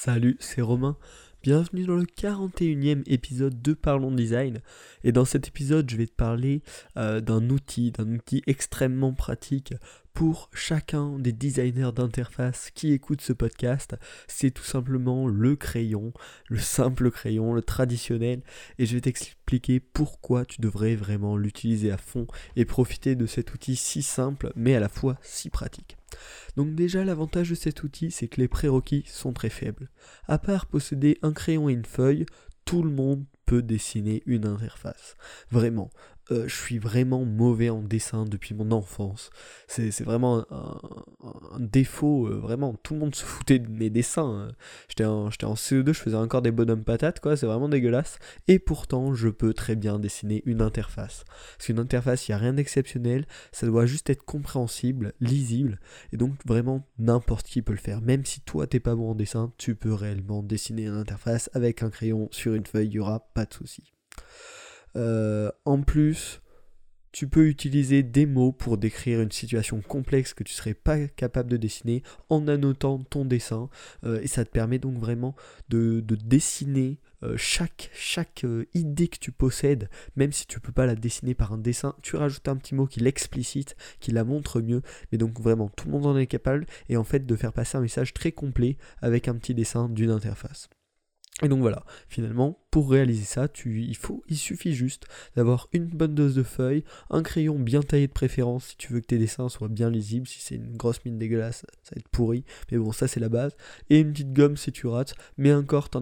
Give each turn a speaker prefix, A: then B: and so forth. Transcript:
A: Salut, c'est Romain. Bienvenue dans le 41e épisode de Parlons Design. Et dans cet épisode, je vais te parler d'un outil extrêmement pratique pour chacun des designers d'interface qui écoutent ce podcast. C'est tout simplement le crayon, le simple crayon, le traditionnel. Et je vais t'expliquer pourquoi tu devrais vraiment l'utiliser à fond et profiter de cet outil si simple mais à la fois si pratique. Donc déjà, l'avantage de cet outil, c'est que les prérequis sont très faibles. À part posséder un crayon et une feuille, tout le monde peut dessiner une interface. Vraiment, je suis vraiment mauvais en dessin depuis mon enfance. C'est vraiment un défaut, vraiment, tout le monde se foutait de mes dessins. J'étais en CE2, je faisais encore des bonhommes patates, quoi, c'est vraiment dégueulasse. Et pourtant, je peux très bien dessiner une interface. Parce qu'une interface, il n'y a rien d'exceptionnel, ça doit juste être compréhensible, lisible, et donc vraiment n'importe qui peut le faire. Même si toi t'es pas bon en dessin, tu peux réellement dessiner une interface avec un crayon sur une feuille, il n'y aura pas de souci. En plus, tu peux utiliser des mots pour décrire une situation complexe que tu ne serais pas capable de dessiner en annotant ton dessin. Et ça te permet donc vraiment de dessiner chaque idée que tu possèdes, même si tu ne peux pas la dessiner par un dessin, tu rajoutes un petit mot qui l'explicite, qui la montre mieux. Mais donc vraiment, tout le monde en est capable. Et en fait, de faire passer un message très complet avec un petit dessin d'une interface. Et donc voilà, finalement, pour réaliser ça, il suffit juste d'avoir une bonne dose de feuilles, un crayon bien taillé de préférence si tu veux que tes dessins soient bien lisibles. Si c'est une grosse mine dégueulasse, ça va être pourri, mais bon, ça c'est la base, et une petite gomme si tu rates, mais encore, t'en